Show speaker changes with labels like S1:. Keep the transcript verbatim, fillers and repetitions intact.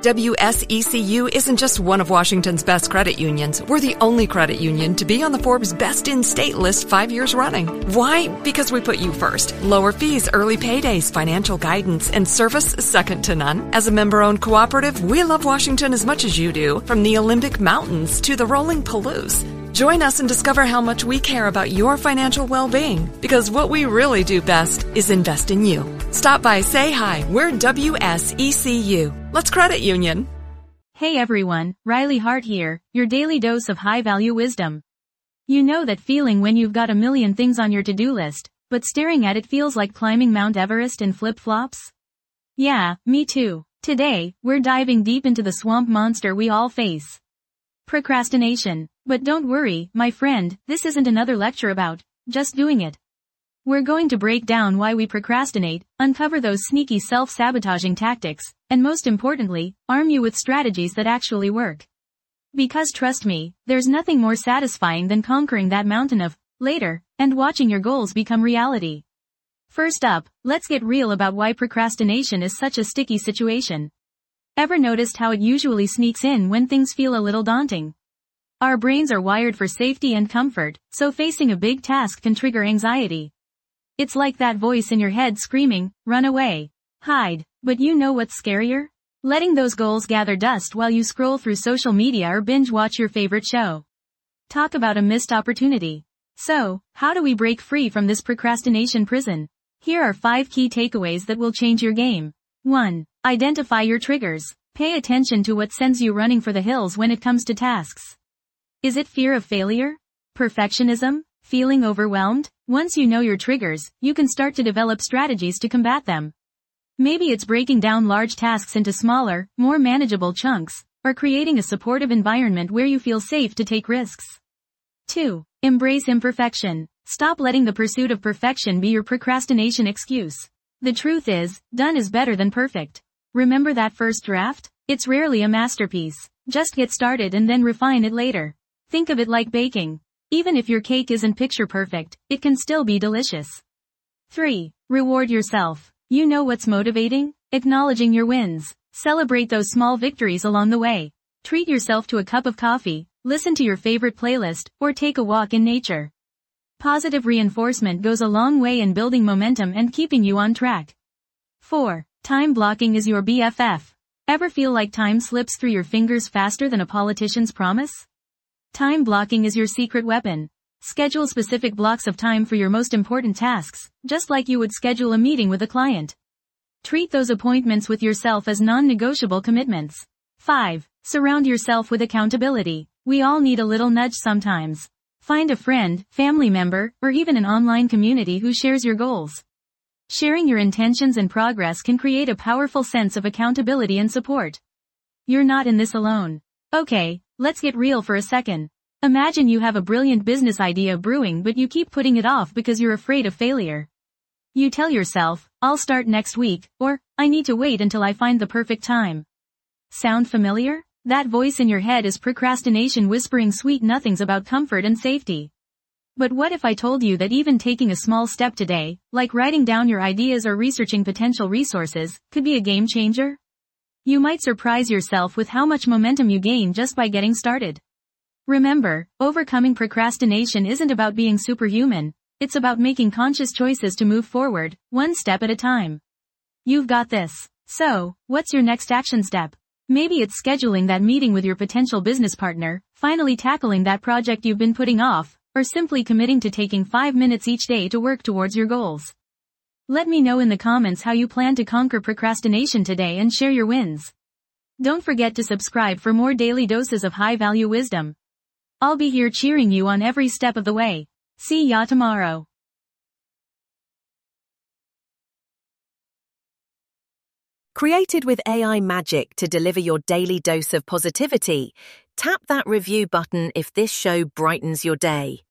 S1: W S E C U isn't just one of Washington's best credit unions. We're the only credit union to be on the Forbes Best in State list five years running. Why? Because we put you first. Lower fees, early paydays, financial guidance, and service second to none. As a member-owned cooperative, we love Washington as much as you do, from the Olympic Mountains to the rolling Palouse. Join us and discover how much we care about your financial well-being, because what we really do best is invest in you. Stop by, say hi. We're W S E C U. Let's credit union.
S2: Hey everyone, Riley Hart here, your daily dose of high-value wisdom. You know that feeling when you've got a million things on your to-do list, but staring at it feels like climbing Mount Everest in flip-flops? Yeah, me too. Today, we're diving deep into the swamp monster we all face. Procrastination. But don't worry, my friend, this isn't another lecture about just doing it. We're going to break down why we procrastinate, uncover those sneaky self-sabotaging tactics, and most importantly, arm you with strategies that actually work. Because trust me, there's nothing more satisfying than conquering that mountain of later and watching your goals become reality. First up, let's get real about why procrastination is such a sticky situation. Ever noticed how it usually sneaks in when things feel a little daunting? Our brains are wired for safety and comfort, so facing a big task can trigger anxiety. It's like that voice in your head screaming, run away, hide. But you know what's scarier? Letting those goals gather dust while you scroll through social media or binge watch your favorite show. Talk about a missed opportunity. So, how do we break free from this procrastination prison? Here are five key takeaways that will change your game. one. Identify your triggers. Pay attention to what sends you running for the hills when it comes to tasks. Is it fear of failure? Perfectionism? Feeling overwhelmed? Once you know your triggers, you can start to develop strategies to combat them. Maybe it's breaking down large tasks into smaller, more manageable chunks, or creating a supportive environment where you feel safe to take risks. two. Embrace imperfection. Stop letting the pursuit of perfection be your procrastination excuse. The truth is, done is better than perfect. Remember that first draft? It's rarely a masterpiece. Just get started and then refine it later. Think of it like baking. Even if your cake isn't picture perfect, it can still be delicious. three. Reward yourself. You know what's motivating? Acknowledging your wins. Celebrate those small victories along the way. Treat yourself to a cup of coffee, listen to your favorite playlist, or take a walk in nature. Positive reinforcement goes a long way in building momentum and keeping you on track. four. Time blocking is your B F F. Ever feel like time slips through your fingers faster than a politician's promise? Time blocking is your secret weapon. Schedule specific blocks of time for your most important tasks, just like you would schedule a meeting with a client. Treat those appointments with yourself as non-negotiable commitments. five. Surround yourself with accountability. We all need a little nudge sometimes. Find a friend, family member, or even an online community who shares your goals. Sharing your intentions and progress can create a powerful sense of accountability and support. You're not in this alone. Okay, let's get real for a second. Imagine you have a brilliant business idea brewing but you keep putting it off because you're afraid of failure. You tell yourself, I'll start next week, or, I need to wait until I find the perfect time. Sound familiar? That voice in your head is procrastination whispering sweet nothings about comfort and safety. But what if I told you that even taking a small step today, like writing down your ideas or researching potential resources, could be a game changer? You might surprise yourself with how much momentum you gain just by getting started. Remember, overcoming procrastination isn't about being superhuman, it's about making conscious choices to move forward, one step at a time. You've got this. So, what's your next action step? Maybe it's scheduling that meeting with your potential business partner, finally tackling that project you've been putting off, or simply committing to taking five minutes each day to work towards your goals. Let me know in the comments how you plan to conquer procrastination today and share your wins. Don't forget to subscribe for more daily doses of high-value wisdom. I'll be here cheering you on every step of the way. See ya tomorrow.
S3: Created with A I magic to deliver your daily dose of positivity, tap that review button if this show brightens your day.